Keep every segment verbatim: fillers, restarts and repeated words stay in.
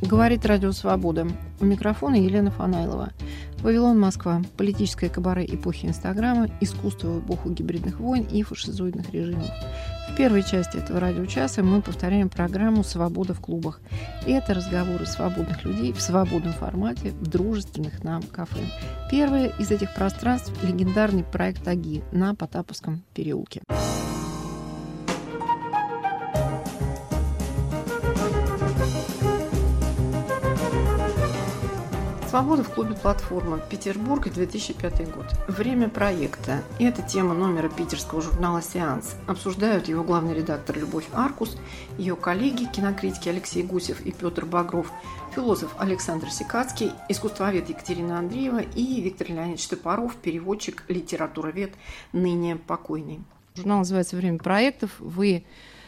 Говорит Радио Свобода. У микрофона Елена Фанайлова. Вавилон, Москва. Политическое кабаре эпохи Инстаграма, искусство в эпоху гибридных войн и фашизоидных режимов. В первой части этого радиочаса мы повторяем программу «Свобода в клубах». И это разговоры свободных людей в свободном формате в дружественных нам кафе. Первое из этих пространств – легендарный проект «Аги» на Потаповском переулке. «Свобода в клубе «Платформа», Петербург, две тысячи пятый год. Время проекта. И это тема номера питерского журнала «Сеанс». Обсуждают его главный редактор Любовь Аркус, ее коллеги, кинокритики Алексей Гусев и Петр Багров, философ Александр Сикацкий, искусствовед Екатерина Андреева и Виктор Леонидович Топоров, переводчик, литературовед, ныне покойный. Журнал называется «Время проектов». Вы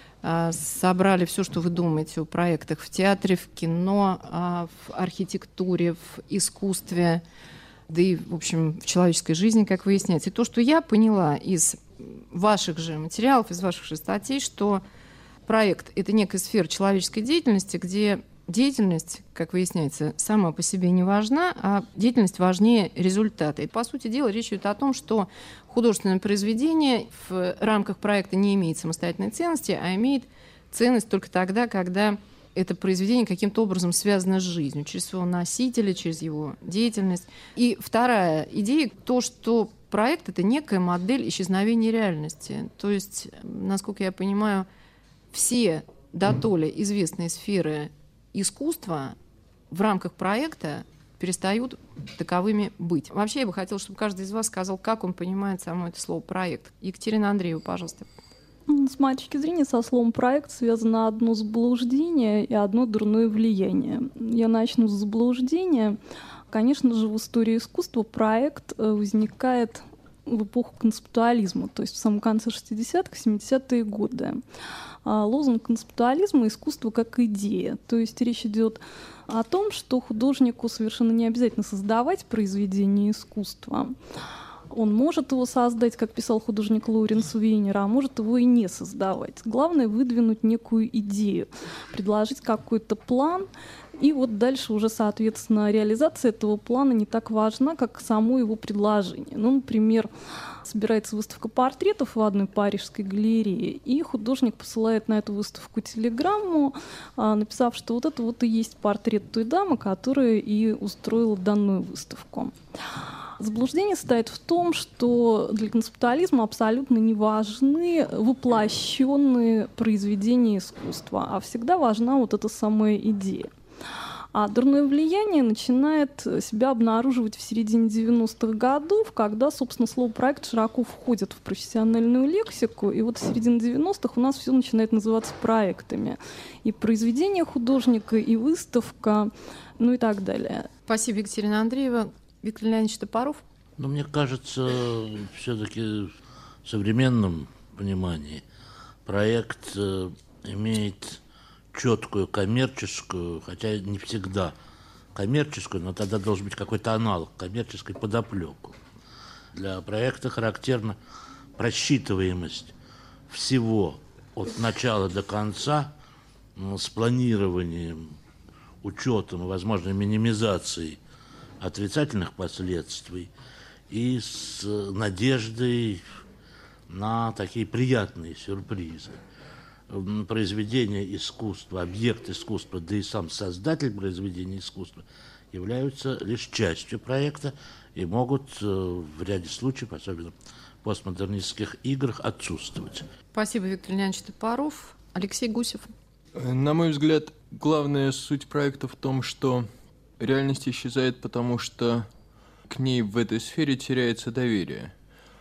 собрали все, что вы думаете о проектах в театре, в кино, в архитектуре, в искусстве, да и, в общем, в человеческой жизни, как выясняется. И то, что я поняла из ваших же материалов, из ваших же статей, что проект — это некая сфера человеческой деятельности, где деятельность, как выясняется, сама по себе не важна, а деятельность важнее результата. И, по сути дела, речь идет о том, что художественное произведение в рамках проекта не имеет самостоятельной ценности, а имеет ценность только тогда, когда это произведение каким-то образом связано с жизнью, через своего носителя, через его деятельность. И вторая идея — то, что проект — это некая модель исчезновения реальности. То есть, насколько я понимаю, все дотоле известные сферы искусства в рамках проекта перестают таковыми быть. Вообще, я бы хотела, чтобы каждый из вас сказал, как он понимает само это слово «проект». Екатерина Андреева, пожалуйста. С моей точки зрения, со словом «проект» связано одно заблуждение и одно дурное влияние. Я начну с заблуждения. Конечно же, в истории искусства проект возникает в эпоху концептуализма, то есть в самом конце шестидесятых, семидесятые годы. Лозунг концептуализма — искусство как идея. То есть речь идет о том, что художнику совершенно не обязательно создавать произведение искусства. Он может его создать, как писал художник Лоуренс Вейнер, а может его и не создавать. Главное — выдвинуть некую идею, предложить какой-то план, и вот дальше уже, соответственно, реализация этого плана не так важна, как само его предложение. Ну, например, собирается выставка портретов в одной парижской галерее, и художник посылает на эту выставку телеграмму, написав, что вот это вот и есть портрет той дамы, которая и устроила данную выставку. Заблуждение состоит в том, что для концептуализма абсолютно не важны воплощенные произведения искусства, а всегда важна вот эта самая идея. А дурное влияние начинает себя обнаруживать в середине девяностых годов, когда, собственно, слово «проект» широко входит в профессиональную лексику, и вот в середине девяностых у нас все начинает называться проектами. И произведение художника, и выставка, ну и так далее. Спасибо, Екатерина Андреева. Виктор Леонидович Топоров. Ну, мне кажется, все-таки в современном понимании проект имеет четкую коммерческую, хотя не всегда коммерческую, но тогда должен быть какой-то аналог коммерческой подоплеку. Для проекта характерна просчитываемость всего от начала до конца, ну, с планированием, учетом и возможной минимизацией отрицательных последствий и с надеждой на такие приятные сюрпризы. Произведение искусства, объект искусства, да и сам создатель произведения искусства являются лишь частью проекта и могут в ряде случаев, особенно в постмодернистских играх, отсутствовать. Спасибо, Виктор Леонидович Топоров. Алексей Гусев. На мой взгляд, главная суть проекта в том, что реальность исчезает, потому что к ней в этой сфере теряется доверие.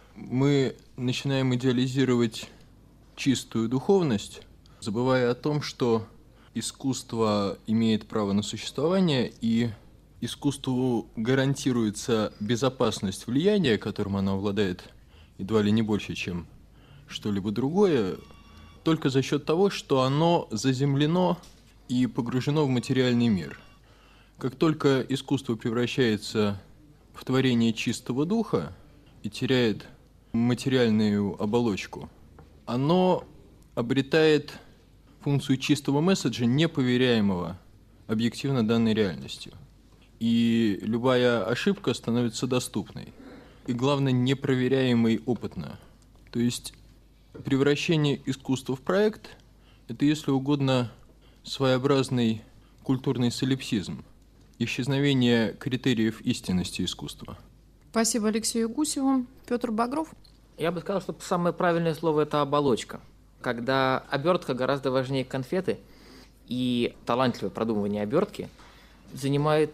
Мы начинаем идеализировать чистую духовность, забывая о том, что искусство имеет право на существование, и искусству гарантируется безопасность влияния, которым оно обладает едва ли не больше, чем что-либо другое, только за счет того, что оно заземлено и погружено в материальный мир. Как только искусство превращается в творение чистого духа и теряет материальную оболочку, оно обретает функцию чистого месседжа, неповеряемого объективно данной реальностью. И любая ошибка становится доступной. И главное, непроверяемой опытно. То есть превращение искусства в проект – это, если угодно, своеобразный культурный солипсизм, исчезновение критериев истинности искусства. Спасибо Алексею Гусеву. Петр Багров. Я бы сказал, что самое правильное слово – это оболочка. Когда обертка гораздо важнее конфеты, и талантливое продумывание обертки занимает,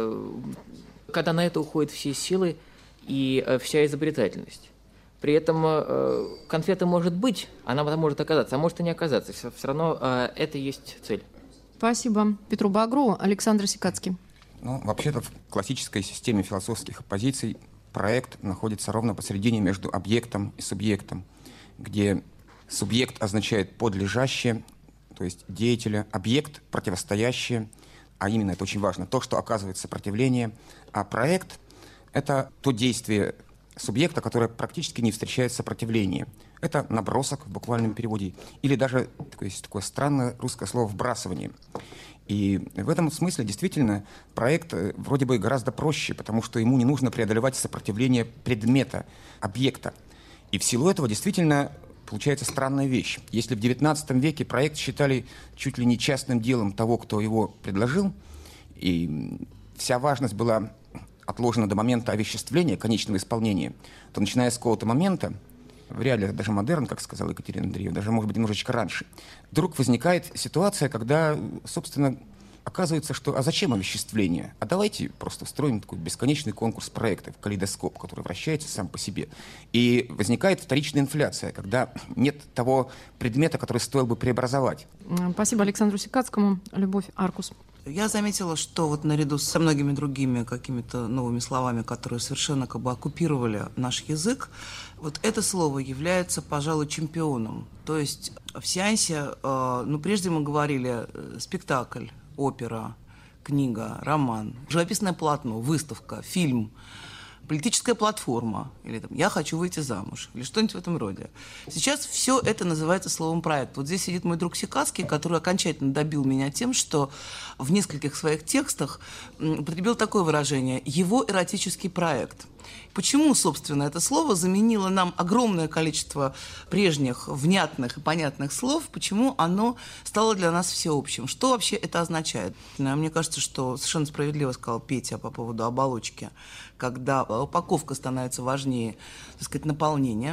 когда на это уходят все силы и вся изобретательность. При этом конфета может быть, она может оказаться, а может и не оказаться. Все равно это и есть цель. Спасибо Петру Багрову. Александр Сикацкий. Ну, вообще-то в классической системе философских оппозиций проект находится ровно посередине между объектом и субъектом, где субъект означает подлежащее, то есть деятеля, объект противостоящее, а именно, это очень важно, то, что оказывает сопротивление, а проект – это то действие субъекта, которое практически не встречает сопротивления. Это набросок в буквальном переводе, или даже такое, есть такое странное русское слово «вбрасывание». И в этом смысле действительно проект вроде бы гораздо проще, потому что ему не нужно преодолевать сопротивление предмета, объекта. И в силу этого действительно получается странная вещь. Если в девятнадцатом веке проект считали чуть ли не частным делом того, кто его предложил, и вся важность была отложена до момента овеществления, конечного исполнения, то начиная с какого-то момента, в реалиях даже модерн, как сказала Екатерина Андреевна, даже, может быть, немножечко раньше, вдруг возникает ситуация, когда, собственно, оказывается, что а зачем овеществление? А давайте просто устроим такой бесконечный конкурс проектов, калейдоскоп, который вращается сам по себе. И возникает вторичная инфляция, когда нет того предмета, который стоило бы преобразовать. Спасибо Александру Сикацкому. Любовь Аркус. Я заметила, что вот наряду со многими другими какими-то новыми словами, которые совершенно как бы оккупировали наш язык, вот это слово является, пожалуй, чемпионом. То есть в сеансе, э, ну, прежде мы говорили э, спектакль, опера, книга, роман, живописное полотно, выставка, фильм, политическая платформа, или там «я хочу выйти замуж», или что-нибудь в этом роде. Сейчас все это называется словом «проект». Вот здесь сидит мой друг Сикацкий, который окончательно добил меня тем, что в нескольких своих текстах употребил такое выражение «его эротический проект». Почему, собственно, это слово заменило нам огромное количество прежних внятных и понятных слов, почему оно стало для нас всеобщим? Что вообще это означает? Мне кажется, что совершенно справедливо сказал Петя по поводу оболочки, когда упаковка становится важнее, так сказать, наполнения.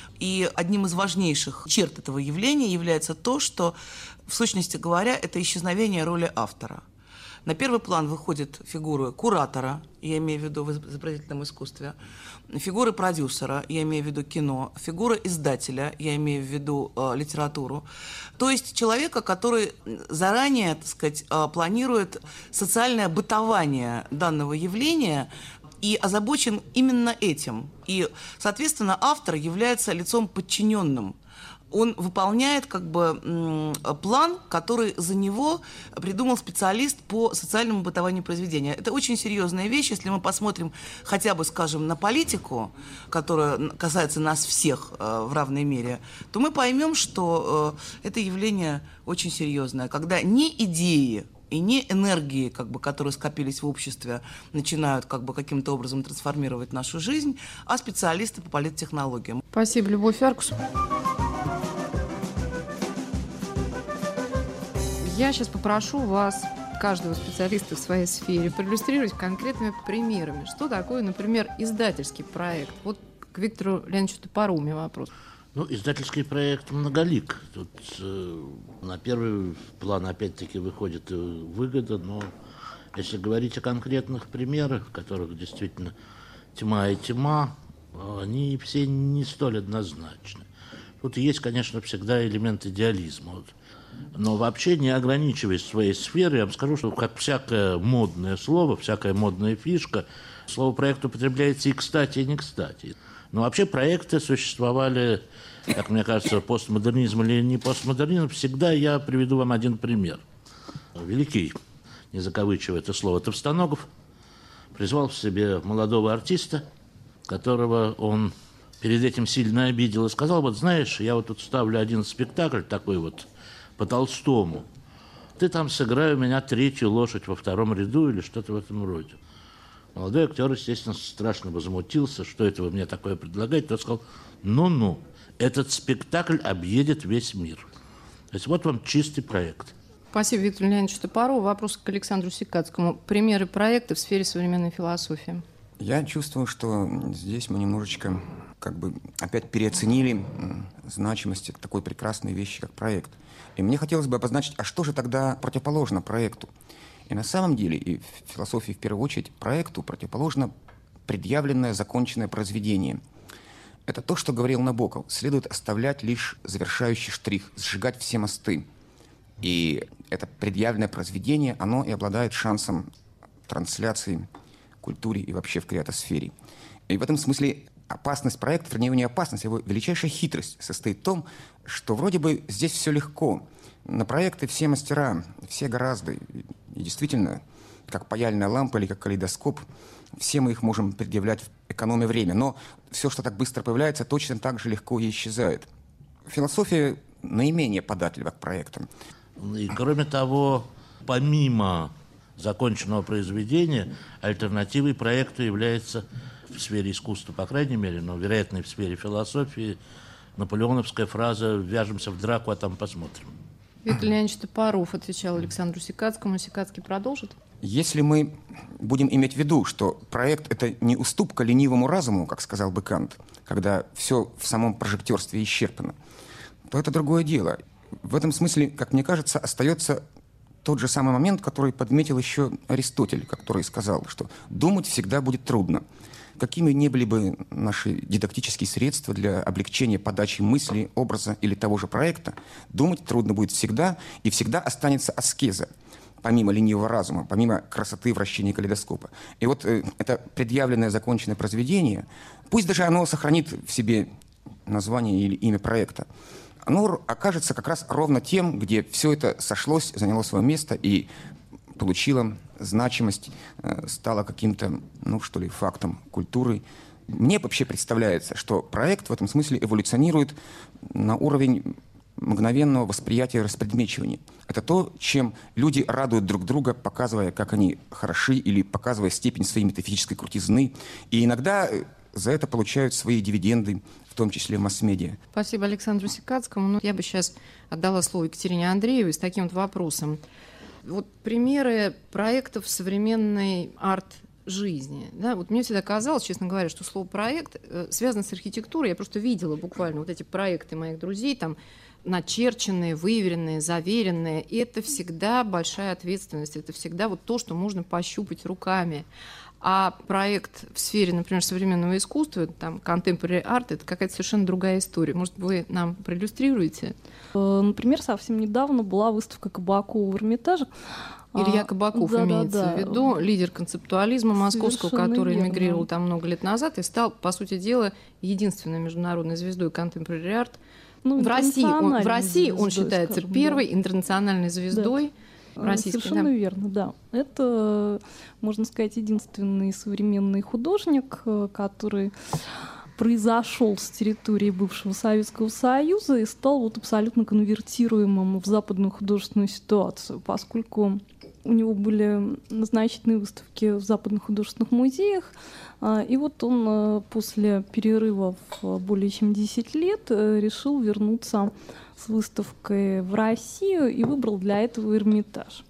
И одним из важнейших черт этого явления является то, что, в сущности говоря, это исчезновение роли автора. На первый план выходят фигуры куратора, я имею в виду в изобразительном искусстве, фигуры продюсера, я имею в виду кино, фигура издателя, я имею в виду э, литературу. То есть человека, который заранее, так сказать, э, планирует социальное бытование данного явления и озабочен именно этим. И, соответственно, автор является лицом подчиненным. Он выполняет как бы план, который за него придумал специалист по социальному бытованию произведения. Это очень серьезная вещь. Если мы посмотрим хотя бы, скажем, на политику, которая касается нас всех э, в равной мере, то мы поймем, что э, это явление очень серьезное. Когда ни идеи и не энергии, как бы, которые скопились в обществе, начинают как бы каким-то образом трансформировать нашу жизнь, а специалисты по политтехнологиям. Спасибо, Любовь Аркус. Я сейчас попрошу вас, каждого специалиста в своей сфере, проиллюстрировать конкретными примерами. Что такое, например, издательский проект? Вот к Виктору Леонидовичу Топору у меня вопрос. Ну, издательский проект многолик. Тут э, на первый план опять-таки выходит выгода, но если говорить о конкретных примерах, в которых действительно тьма и тьма, они все не столь однозначны. Тут есть, конечно, всегда элемент идеализма. Вот. Но вообще, не ограничиваясь своей сферой, я вам скажу, что как всякое модное слово, всякая модная фишка, слово «проект» употребляется и кстати, и не кстати. Но вообще проекты существовали, как мне кажется, постмодернизм или не постмодернизм, всегда. Я приведу вам один пример. Великий, не закавычивая это слово, Товстоногов призвал в себе молодого артиста, которого он перед этим сильно обидел, и сказал: вот знаешь, я вот тут ставлю один спектакль такой вот по Толстому. ты там сыграй у меня третью лошадь во втором ряду или что-то в этом роде. Молодой актер, естественно, страшно возмутился, что это вы мне такое предлагаете. Тот сказал, ну-ну, этот спектакль объедет весь мир. То есть вот вам чистый проект. Спасибо, Виктор Леонидович Топорову. Вопрос к Александру Сикацкому. Примеры проекта в сфере современной философии. Я чувствую, что здесь мы немножечко как бы опять переоценили значимость такой прекрасной вещи, как проект. И мне хотелось бы обозначить, а что же тогда противоположно проекту? И на самом деле, и в философии в первую очередь, проекту противоположно предъявленное, законченное произведение. Это то, что говорил Набоков. Следует оставлять лишь завершающий штрих, сжигать все мосты. И это предъявленное произведение, оно и обладает шансом трансляции в культуре и вообще в креатосфере. И в этом смысле опасность проекта, вернее, не опасность, а его величайшая хитрость состоит в том, что вроде бы здесь все легко. На проекты все мастера, все гораздо. И действительно, как паяльная лампа или как калейдоскоп, все мы их можем предъявлять, экономя время. Но все, что так быстро появляется, точно так же легко и исчезает. Философия наименее податлива к проектам. И кроме того, помимо законченного произведения, альтернативой проекту является в сфере искусства, по крайней мере, но, вероятно, и в сфере философии, наполеоновская фраза «ввяжемся в драку, а там посмотрим». Виктор Леонидович Топоров отвечал Александру Сикацкому. Сикацкий продолжит. Если мы будем иметь в виду, что проект – это не уступка ленивому разуму, как сказал бы Кант, когда все в самом прожектерстве исчерпано, то это другое дело. В этом смысле, как мне кажется, остается тот же самый момент, который подметил еще Аристотель, который сказал, что думать всегда будет трудно. Какими ни были бы наши дидактические средства для облегчения подачи мысли, образа или того же проекта, думать трудно будет всегда, и всегда останется аскеза, помимо ленивого разума, помимо красоты вращения калейдоскопа. И вот э, это предъявленное законченное произведение, пусть даже оно сохранит в себе название или имя проекта, оно окажется как раз ровно тем, где все это сошлось, заняло свое место и получило значимость, стало каким-то, ну что ли, фактом культуры. Мне вообще представляется, что проект в этом смысле эволюционирует на уровень мгновенного восприятия распредмечивания. Это то, чем люди радуют друг друга, показывая, как они хороши, или показывая степень своей метафизической крутизны. И иногда за это получают свои дивиденды, в том числе масс-медиа. Спасибо Александру Сикацкому. Ну, я бы сейчас отдала слово Екатерине Андреевой с таким вот вопросом. Вот примеры проектов современной арт-жизни. Да? Вот мне всегда казалось, честно говоря, что слово «проект» связано с архитектурой. Я просто видела буквально вот эти проекты моих друзей, там, начерченные, выверенные, заверенные. И это всегда большая ответственность. Это всегда вот то, что можно пощупать руками. А проект в сфере, например, современного искусства, там, contemporary art, это какая-то совершенно другая история. Может, вы нам проиллюстрируете? Например, совсем недавно была выставка Кабакова в Эрмитаже. Илья Кабаков да, имеется да, да. в виду, лидер концептуализма московского, Совершенно который верно. эмигрировал там много лет назад и стал, по сути дела, единственной международной звездой contemporary art. Ну, в России, он, в России он звездой, считается скажем, первой да. интернациональной звездой. Да. Российской, Совершенно да. верно, да. Это, можно сказать, единственный современный художник, который произошел с территории бывшего Советского Союза и стал вот абсолютно конвертируемым в западную художественную ситуацию, поскольку у него были значительные выставки в западных художественных музеях. И вот он после перерыва в более чем десять лет решил вернуться с выставкой в Россию и выбрал для этого Эрмитаж.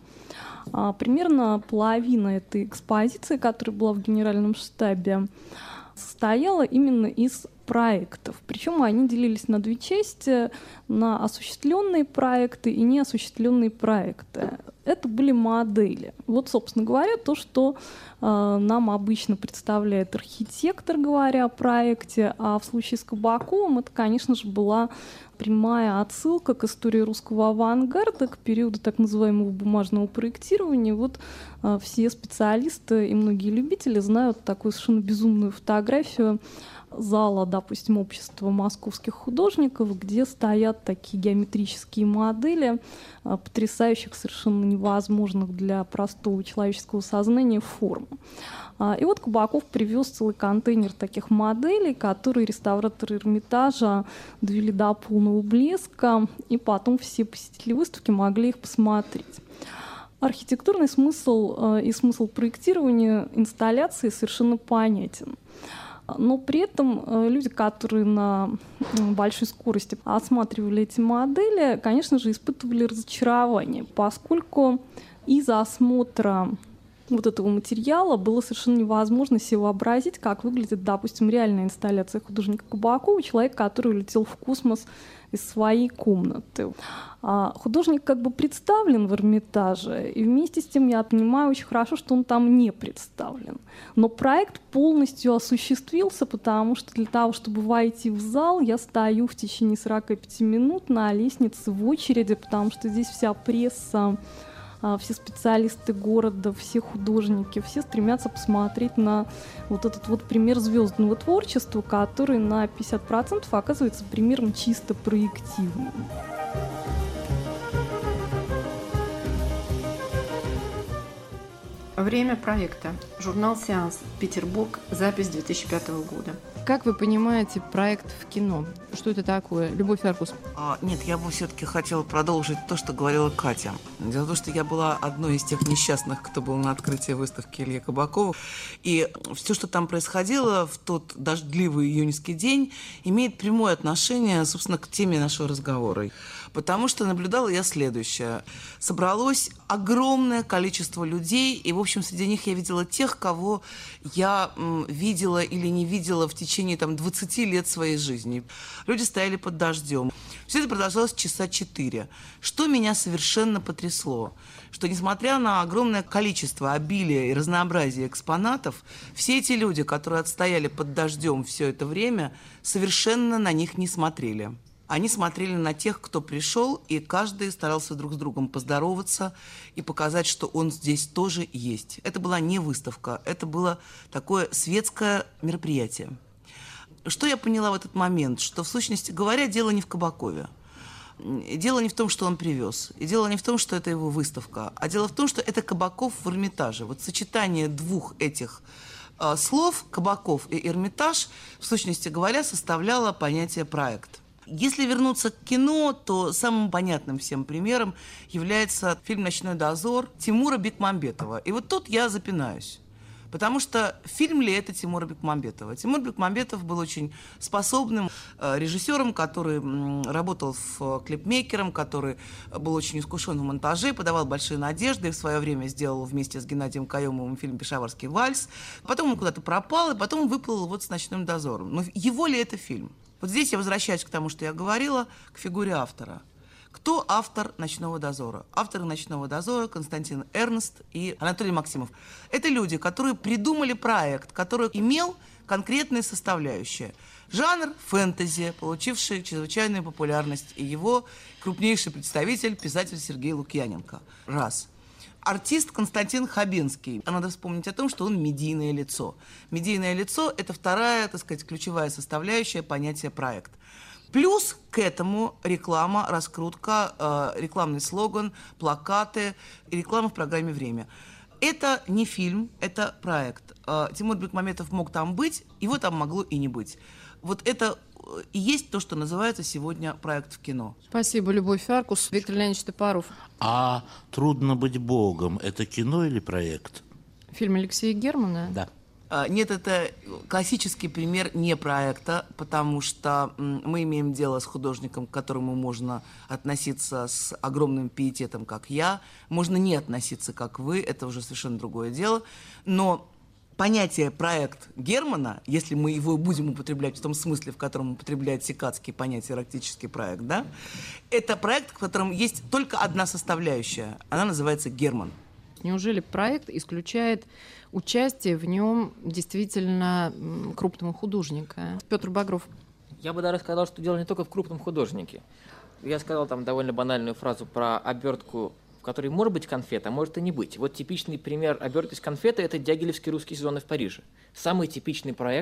Примерно половина этой экспозиции, которая была в Генеральном штабе, состояла именно из проектов. Причем они делились на две части: на осуществленные проекты и неосуществленные проекты. Это были модели. Вот, собственно говоря, то, что э, нам обычно представляет архитектор, говоря о проекте, а в случае с Кабаковым это, конечно же, была прямая отсылка к истории русского авангарда, к периоду так называемого бумажного проектирования. Вот э, все специалисты и многие любители знают такую совершенно безумную фотографию зала, допустим, общества московских художников, где стоят такие геометрические модели потрясающих, совершенно невозможных для простого человеческого сознания форм. И вот Кабаков привез целый контейнер таких моделей, которые реставраторы Эрмитажа довели до полного блеска, и потом все посетители выставки могли их посмотреть. Архитектурный смысл и смысл проектирования инсталляции совершенно понятен. Но при этом люди, которые на большой скорости осматривали эти модели, конечно же, испытывали разочарование, поскольку из-за осмотра вот этого материала было совершенно невозможно себе вообразить, как выглядит, допустим, реальная инсталляция художника Кабакова, человек, который улетел в космос из своей комнаты. А художник как бы представлен в Эрмитаже, и вместе с тем я понимаю очень хорошо, что он там не представлен. Но проект полностью осуществился, потому что для того, чтобы войти в зал, я стою в течение сорок пять минут на лестнице в очереди, потому что здесь вся пресса, все специалисты города, все художники, все стремятся посмотреть на вот этот вот пример звездного творчества, который на пятьдесят процентов оказывается примером чисто проективным. Время проекта. Журнал «Сеанс», Петербург, запись две тысячи пятого года. Как вы понимаете проект в кино? Что это такое? Любовь Аркус. А, нет, я бы все-таки хотела продолжить то, что говорила Катя. Дело в том, что я была одной из тех несчастных, кто был на открытии выставки Ильи Кабакова. И все, что там происходило в тот дождливый июньский день, имеет прямое отношение, собственно, к теме нашего разговора. Потому что наблюдала я следующее. Собралось огромное количество людей, и, в общем, среди них я видела тех, кого я м, видела или не видела в течение там, двадцати лет своей жизни. Люди стояли под дождем. Все это продолжалось часа четыре. Что меня совершенно потрясло, что, несмотря на огромное количество, обилие и разнообразие экспонатов, все эти люди, которые отстояли под дождем все это время, совершенно на них не смотрели. Они смотрели на тех, кто пришел, и каждый старался друг с другом поздороваться и показать, что он здесь тоже есть. Это была не выставка, это было такое светское мероприятие. Что я поняла в этот момент? Что, в сущности говоря, дело не в Кабакове. Дело не в том, что он привез. И дело не в том, что это его выставка. А дело в том, что это Кабаков в Эрмитаже. Вот сочетание двух этих э, слов, Кабаков и Эрмитаж, в сущности говоря, составляло понятие «проект». Если вернуться к кино, то самым понятным всем примером является фильм «Ночной дозор» Тимура Бекмамбетова. И вот тут я запинаюсь. Потому что фильм ли это Тимура Бекмамбетова? Тимур Бекмамбетов был очень способным э, режиссером, который м, работал в э, клипмейкером, который был очень искушен в монтаже, подавал большие надежды, и в свое время сделал вместе с Геннадием Каемовым фильм «Пешаварский вальс». Потом он куда-то пропал, и потом выплыл вот с «Ночным дозором». Но его ли это фильм? Вот здесь я возвращаюсь к тому, что я говорила, к фигуре автора. Кто автор «Ночного дозора»? Авторы «Ночного дозора» Константин Эрнст и Анатолий Максимов. Это люди, которые придумали проект, который имел конкретные составляющие. Жанр фэнтези, получивший чрезвычайную популярность, и его крупнейший представитель, писатель Сергей Лукьяненко. Раз. Артист Константин Хабенский. Надо вспомнить о том, что он медийное лицо. Медийное лицо – это вторая, так сказать, ключевая составляющая понятия «проект». Плюс к этому реклама, раскрутка, э, рекламный слоган, плакаты, реклама в программе «Время». Это не фильм, это проект. Э, Тимур Бекмамбетов мог там быть, его там могло и не быть. Вот это и есть то, что называется сегодня проект в кино. Спасибо, Любовь Аркус. Виктор Леонидович Топоров. А «Трудно быть Богом» – это кино или проект? Фильм Алексея Германа? Да. Нет, это классический пример не проекта, потому что мы имеем дело с художником, к которому можно относиться с огромным пиететом, как я, можно не относиться, как вы, это уже совершенно другое дело, но понятие «проект» Германа, если мы его будем употреблять в том смысле, в котором употребляет Сикацкий понятие «эротический проект», да, это проект, в котором есть только одна составляющая, она называется «Герман». Неужели проект исключает участие в нем действительно крупного художника? Петр Багров. Я бы даже сказал, что дело не только в крупном художнике. Я сказал там довольно банальную фразу про обертку, в которой может быть конфета, а может и не быть. Вот типичный пример обертки из конфеты – это Дягилевские русские сезоны в Париже. Самый типичный проект,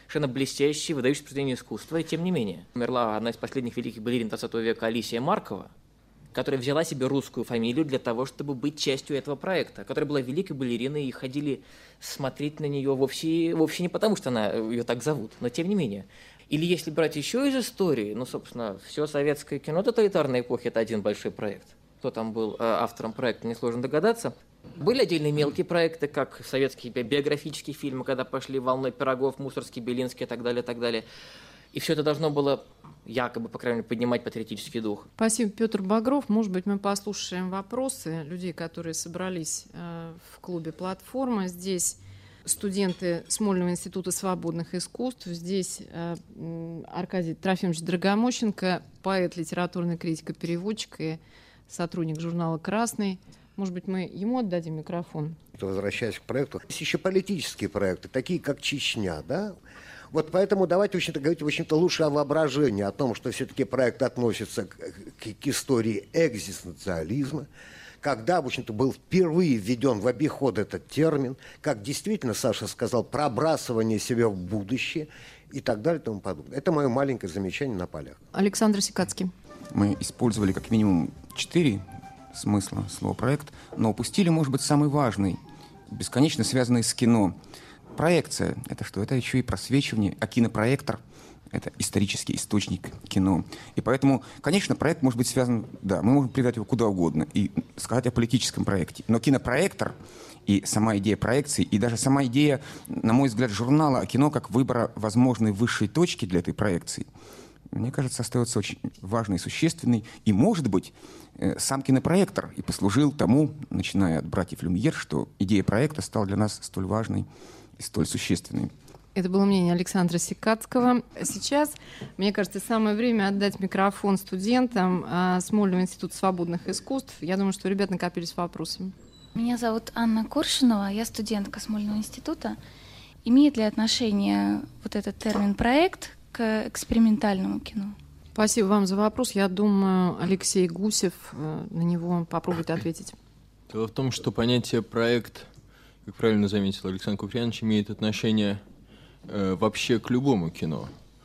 совершенно блестящее, выдающееся произведение искусства, и тем не менее. Умерла одна из последних великих балерин двадцатого века Алисия Маркова, которая взяла себе русскую фамилию для того, чтобы быть частью этого проекта, которая была великой балериной, и ходили смотреть на нее вовсе, вовсе не потому, что она, ее так зовут, но тем не менее. Или если брать еще из истории, ну, собственно, все советское кино тоталитарной эпохи – это один большой проект. Кто там был автором проекта, несложно догадаться. Были отдельные мелкие проекты, как советские биографические фильмы, когда пошли волной Пирогов, Мусорский, Белинский и так далее, и так далее. И все это должно было якобы, по крайней мере, поднимать патриотический дух. Спасибо, Петр Багров. Может быть, мы послушаем вопросы людей, которые собрались э, в клубе «Платформа». Здесь студенты Смольного института свободных искусств. Здесь э, Аркадий Трофимович Драгомощенко, поэт, литературный критик и переводчик, и сотрудник журнала «Красный». Может быть, мы ему отдадим микрофон? Возвращаясь к проекту, есть еще политические проекты, такие как Чечня, да? Вот поэтому давайте, в общем-то, говорить, в общем-то, лучше о воображении, о том, что все-таки проект относится к, к, к истории экзистенциализма, когда, в общем-то, был впервые введен в обиход этот термин, как действительно, Саша сказал, пробрасывание себя в будущее и так далее и тому подобное. Это мое маленькое замечание на полях. Александр Сикацкий. Мы использовали как минимум четыре смысла слова «проект», но упустили, может быть, самый важный, бесконечно связанный с кино. Проекция – это что? Это еще и просвечивание, а кинопроектор – это исторический источник кино. И поэтому, конечно, проект может быть связан, да, мы можем придать его куда угодно и сказать о политическом проекте. Но кинопроектор и сама идея проекции, и даже сама идея, на мой взгляд, журнала о кино как выбора возможной высшей точки для этой проекции, мне кажется, остается очень важной и существенной. И, может быть, сам кинопроектор и послужил тому, начиная от «Братьев Люмьер», что идея проекта стала для нас столь важной и столь существенной. Это было мнение Александра Сикацкого. Сейчас, мне кажется, самое время отдать микрофон студентам Смольного института свободных искусств. Я думаю, что у ребят накопились вопросы. Меня зовут Анна Коршунова, я студентка Смольного института. Имеет ли отношение вот этот термин «проект» к экспериментальному кино? Спасибо вам за вопрос. Я думаю, Алексей Гусев на него попробует ответить. Дело в том, что понятие «проект», как правильно заметил Александр Куприянович, имеет отношение э, вообще к любому кино.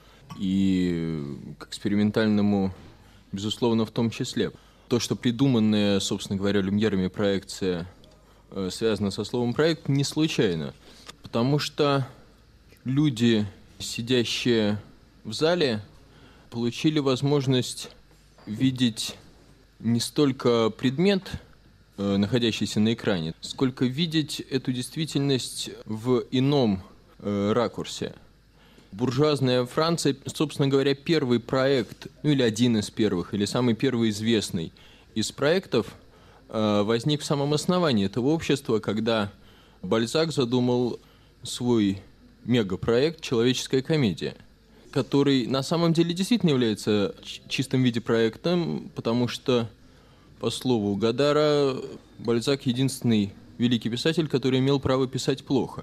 И к экспериментальному, безусловно, в том числе. То, что придуманная, собственно говоря, Люмьерами проекция э, связана со словом «проект», не случайно. Потому что люди, сидящие в зале, получили возможность видеть не столько предмет, э, находящийся на экране, сколько видеть эту действительность в ином э, ракурсе. Буржуазная Франция, собственно говоря, первый проект, ну или один из первых, или самый первый известный из проектов, э, возник в самом основании этого общества, когда Бальзак задумал свой мегапроект «Человеческая комедия», который на самом деле действительно является в чистом виде проектом, потому что, по слову Годара, Бальзак единственный великий писатель, который имел право писать плохо.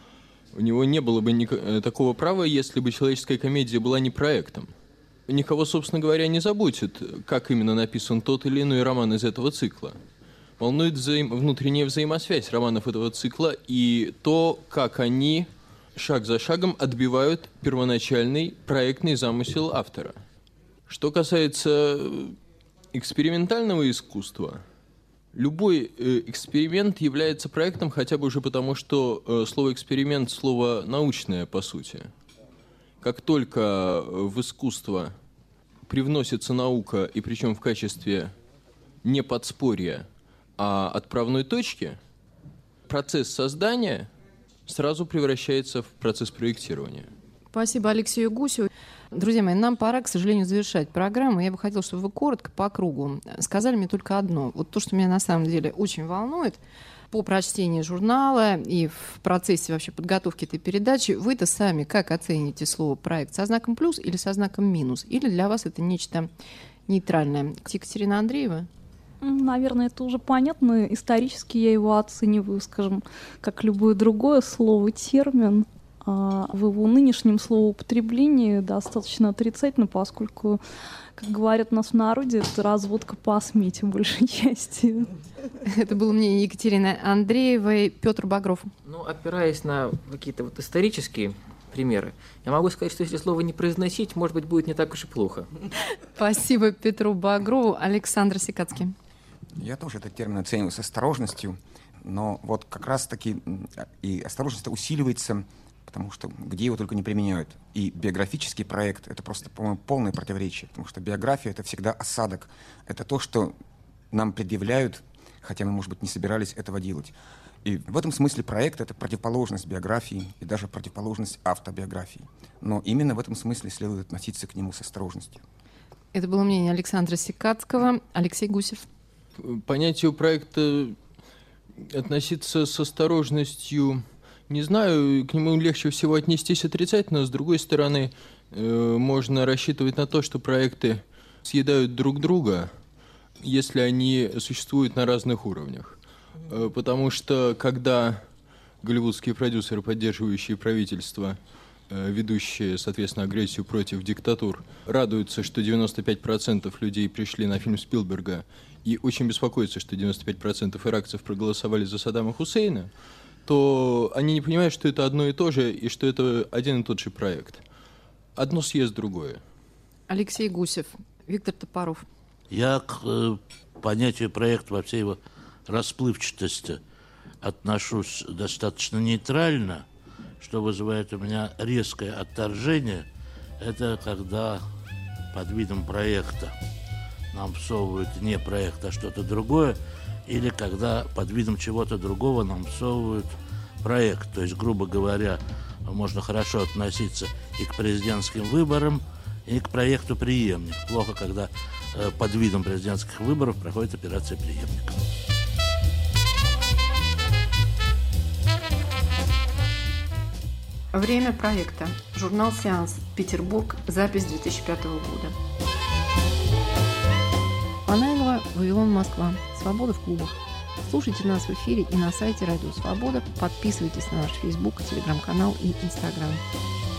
У него не было бы ни- такого права, если бы «Человеческая комедия» была не проектом. Никого, собственно говоря, не заботит, как именно написан тот или иной роман из этого цикла. Волнует взаим... внутренняя взаимосвязь романов этого цикла и то, как они шаг за шагом отбивают первоначальный проектный замысел автора. Что касается экспериментального искусства, любой э, эксперимент является проектом хотя бы уже потому, что э, слово «эксперимент» — слово научное, по сути. Как только в искусство привносится наука, и причем в качестве не подспорья, а отправной точки, процесс создания сразу превращается в процесс проектирования. Спасибо Алексею Гусеву. Друзья мои, нам пора, к сожалению, завершать программу. Я бы хотела, чтобы вы коротко, по кругу сказали мне только одно. Вот то, что меня на самом деле очень волнует по прочтении журнала и в процессе вообще подготовки этой передачи. Вы-то сами как оцените слово «проект»? Со знаком плюс или со знаком минус? Или для вас это нечто нейтральное? Екатерина Андреева? Наверное, это уже понятно. Исторически я его оцениваю, скажем, как любое другое слово, термин. А в его нынешнем словоупотреблении достаточно отрицательно, поскольку, как говорят у нас в народе, это разводка по смете большей части. Это было мнение Екатерины Андреевой. Петр Багров. Ну, опираясь на какие-то вот исторические примеры. Я могу сказать, что если слово не произносить, может быть, будет не так уж и плохо. Спасибо Петру Багрову. Александр Сикацкий. Я тоже этот термин оцениваю с осторожностью, но вот как раз-таки и осторожность усиливается, потому что где его только не применяют. И биографический проект — это просто, по-моему, полное противоречие, потому что биография — это всегда осадок. Это то, что нам предъявляют, хотя мы, может быть, не собирались этого делать. И в этом смысле проект — это противоположность биографии и даже противоположность автобиографии. Но именно в этом смысле следует относиться к нему с осторожностью. Это было мнение Александра Сикацкого. Алексей Гусев. Понятию проекта относиться с осторожностью, не знаю, к нему легче всего отнестись отрицательно. С другой стороны, э, можно рассчитывать на то, что проекты съедают друг друга, если они существуют на разных уровнях. Э, потому что когда голливудские продюсеры, поддерживающие правительство, э, ведущие, соответственно, агрессию против диктатур, радуются, что девяносто пять процентов людей пришли на фильм Спилберга и очень беспокоятся, что девяносто пять процентов иракцев проголосовали за Саддама Хусейна, то они не понимают, что это одно и то же, и что это один и тот же проект. Одно съест другое. Алексей Гусев. Виктор Топоров. Я к э, понятию проекта во всей его расплывчатости отношусь достаточно нейтрально, что вызывает у меня резкое отторжение. Это когда под видом проекта нам всовывают не проект, а что-то другое, или когда под видом чего-то другого нам всовывают проект. То есть, грубо говоря, можно хорошо относиться и к президентским выборам, и к проекту «Преемник». Плохо, когда э, под видом президентских выборов проходит операция «Преемник». Время проекта. Журнал «Сеанс», Петербург, запись две тысячи пятого года. Панаилова, Вавилон, Москва. Свобода в клубах. Слушайте нас в эфире и на сайте Радио Свобода. Подписывайтесь на наш Фейсбук, Телеграм-канал и Инстаграм.